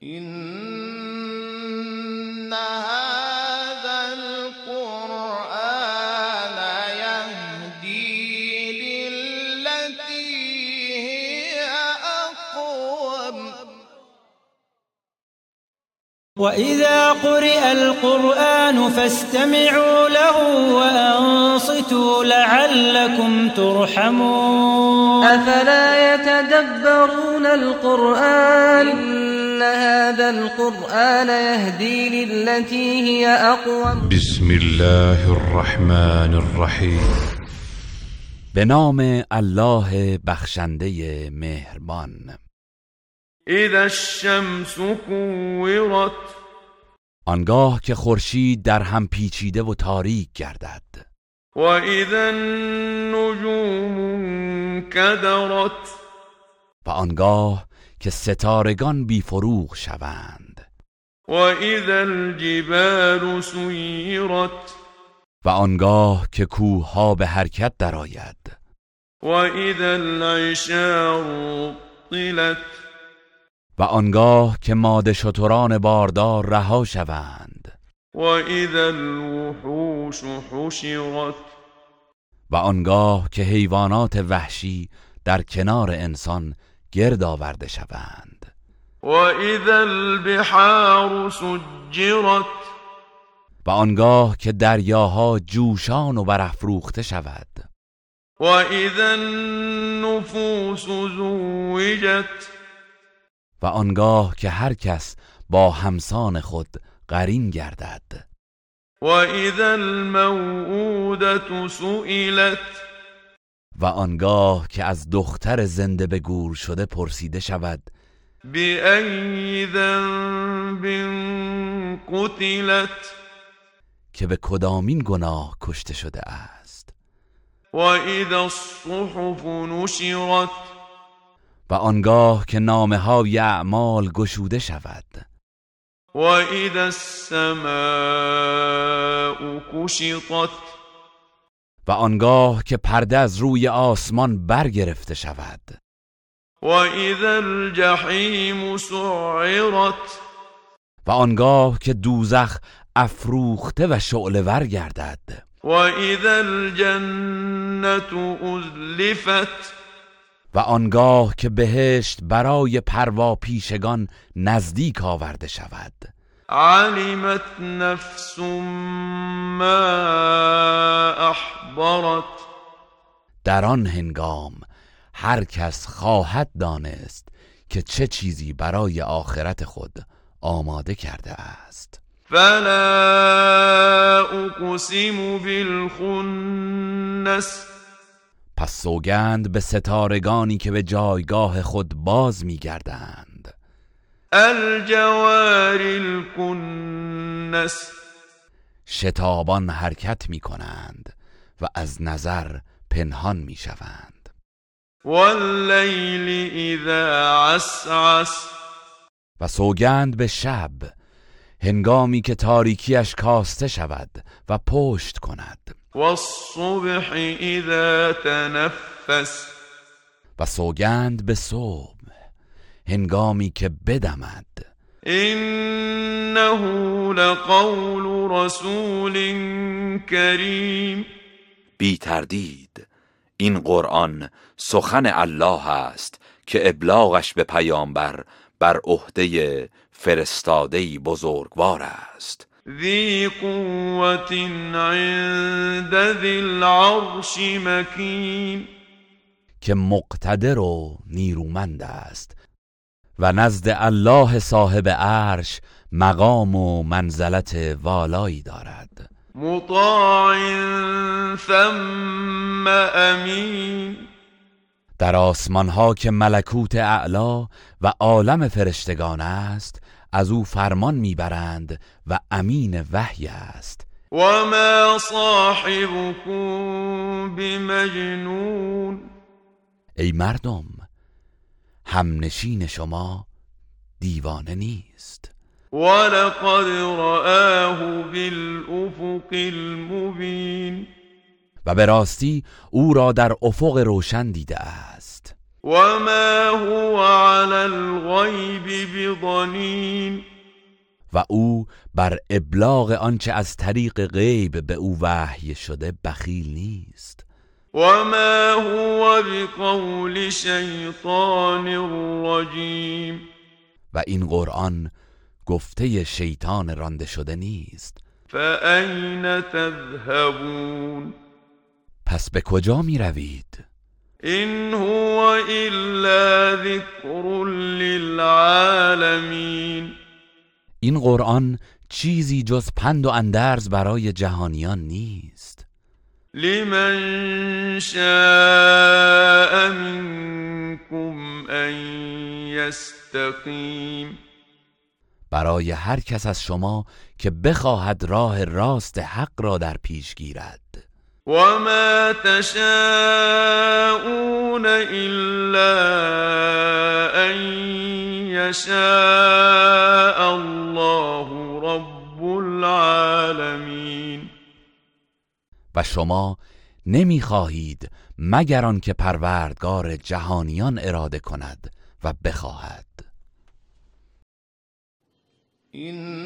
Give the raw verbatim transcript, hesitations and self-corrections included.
إن هذا القرآن يهدي للتي هي أقوم وإذا قرئ القرآن فاستمعوا له وأنصتوا لعلكم ترحمون أفلا يتدبرون القرآن إن هذا القرآن يهدي للتي هي أقوم بسم الله الرحمن الرحیم. به نام الله بخشنده مهربان. اذا الشمس كورت آنگاه که خورشید در هم پیچیده و تاریک گردد. و اذا النجوم انکدرت و آنگاه که ستارگان بیفروغ شوند. و اذا الجبال سیرت و آنگاه که کوهها به حرکت درآید. و اذا العشار طلت و آنگاه که ماده شتران باردار رها شوند. و اذا الوحوش حشرت و آنگاه که حیوانات وحشی در کنار انسان گرد آورده شوند. و اذا البحار سجرت و آنگاه که دریاها جوشان و برافروخته شود. و اذا النفوس زوجت و آنگاه که هر کس با همسان خود قرین گردد. و اذا الموءودة سئلت و آنگاه که از دختر زنده به گور شده پرسیده شود. بأی ذنب قتلت که به کدامین گناه کشته شده است. و اذا الصحف نشرت و آنگاه که نامه های اعمال گشوده شود. و اذا السماء کشطت و آنگاه که پرده از روی آسمان برگرفته شود. و اذا الجحیم سعرت و آنگاه که دوزخ افروخته و شعله ور گردد. و اذا الجنة ازلفت و آنگاه که بهشت برای پرواپیشگان نزدیک آورده شود. علمت نفس ما احضرت در آن هنگام هر کس خواهد دانست که چه چیزی برای آخرت خود آماده کرده است. فلا اقسم بالخنس پس سوگند به ستارگانی که به جایگاه خود باز می‌گردند. الجوار الکنس شتابان حرکت می‌کنند و از نظر پنهان می‌شوند. واللیل اذا عسعس و سوگند به شب هنگامی که تاریکیش کاسته شود و پشت کند. والصبح اذا تنفس و سوگند به صبح هنگامی که بدمد. انه لقول رسول کریم بی تردید این قرآن سخن الله است که ابلاغش به پیامبر بر عهده فرستاده‌ای بزرگوار است. ذی قوة عند ذی العرش مکین که مقتدر و نیرومند است و نزد الله صاحب عرش مقام و منزلت والایی دارد. مطاع ثم امین در آسمان ها که ملکوت اعلا و عالم فرشتگان است از او فرمان میبرند و امین وحی است. و ما صاحبكم بمجنون ای مردم همنشین شما دیوانه نیست. ولقد رآه بالافق المبین و به راستی او را در افق روشن دیده است. وما هو على الغیب بضنین و او بر ابلاغ آنچه از طریق غیب به او وحی شده بخیل نیست. وما هو بقول شیطان رجیم و این قرآن گفته شیطان رانده شده نیست. فأین تذهبون پس به کجا می روید؟ این هو الا ذکر للعالمین این قرآن چیزی جز پند و اندرز برای جهانیان نیست. لمن شاء منکم ان یستقیم برای هر کس از شما که بخواهد راه راست حق را در پیش گیرد. وما تشاءون الا ان یشاء الله رب العالمین و شما نمیخواهید مگر آنکه پروردگار جهانیان اراده کند و بخواهد. این